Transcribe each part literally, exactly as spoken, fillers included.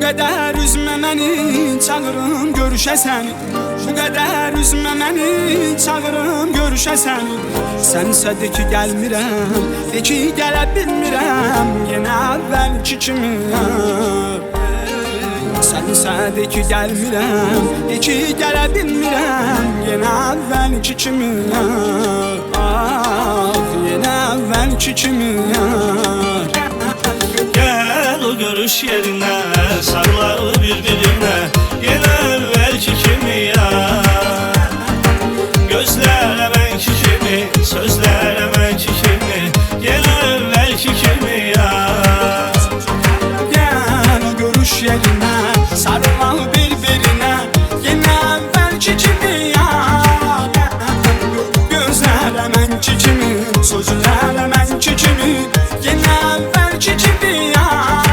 qədər üzmə məni, çağırım görüşə səni. Bu qədər üzmə məni, çağırım görüşə səni. Sənsə de ki gəlmirəm, de ki gələ bilmirəm, yenə əvvəlki kimi. Sənsə de ki gəlmirəm, de ki gələ bilmirəm, yenə əvvəlki kimi. Ah, yenə əvvəlki kimi. Gel o görüş yerine, sarılalı birbirine, yine evvelki kimi ya. Gözler emenki kimi, sözler emenki kimi, yine evvelki kimi ya. Gel o görüş yerine, sarılalı birbirine, yine evvelki kimi ya. Gözler emenki kimi, sözler emenki kimi, yine evvelki kimi ya.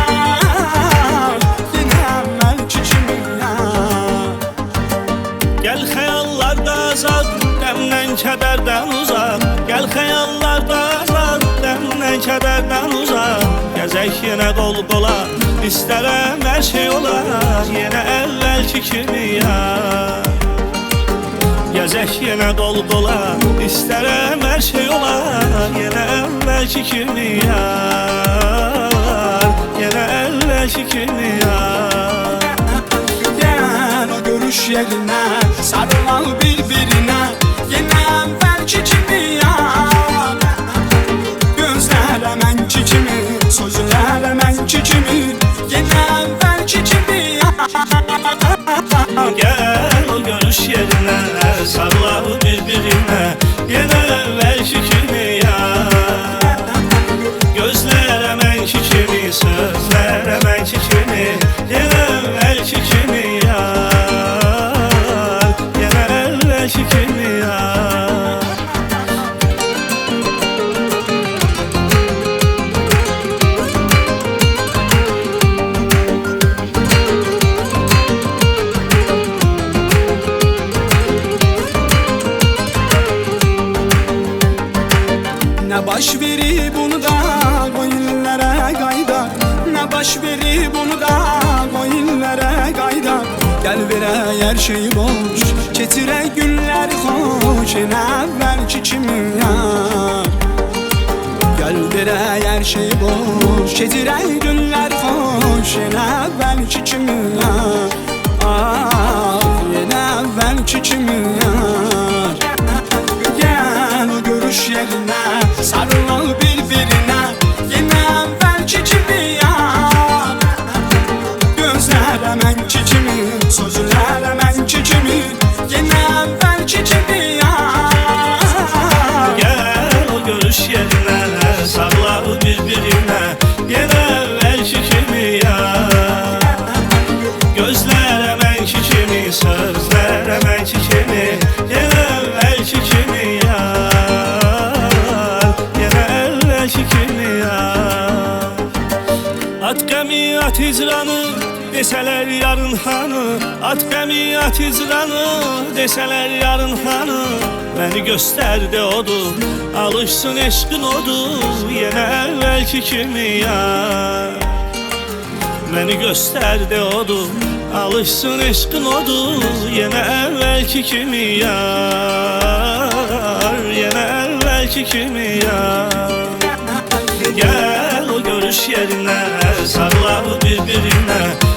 Gel xəyallarda azad, dəmdən kədərdən uzaq. Gel xəyallarda azad, dəmdən kədərdən uzaq. Gəzək yenə qol qola, istərəm hər şey ola, yenə əvvəlki kimi ya. Gəzək yenə qol qola, istərəm hər şey ola, yenə əvvəlki kimi ya. Yenə əvvəlki kimi ya. Görüş yerine, sarılalı birbirine, yine evvelki kimi ya. Gözler emenki kimi, sözler emenki kimi, yine evvelki kimi ya. Gel o görüş yerine, sarılalı birbirine, yine evvelki kimi ya. Gözler emenki kimi, sözler emenki kimi, yine evvelki kimi ya. Ne baş verib bunu da qoyunlara qayda. Ne baş verib bunu da qoyunlara qayda. Gel verək hər şeyi boş, keçirək günləri xoş, yenə əvvəlki kimi yar. Gel verək hər şeyi boş, keçirək günləri xoş, yenə əvvəlki kimi yar. Ah, yenə əvvəlki kimi yar. Gel o görüş yerine, sarılalı birbirine, yine evvelki kimi yar. Gözler emenki kimi, sözler emenki kimi, yine evvelki kimi yar. Gel o görüş yerine, sarılalı birbirine, yine evvelki kimi yar. Gözler emenki kimi, sözler emenki kimi, yine evvelki kimi yar. At qəmi, at icranı, desələr yarın hanı. At qəmi, at icranı, desələr yarın hanı. Məni göstərdi odur, alışsın eşqin odur, yenə əvvəlki kimi yar. Məni göstərdi odur, alışsın eşqin odur, yenə əvvəlki kimi yar. Yenə əvvəlki kimi yar. Gel o görüş yerine, sarılalı birbirine,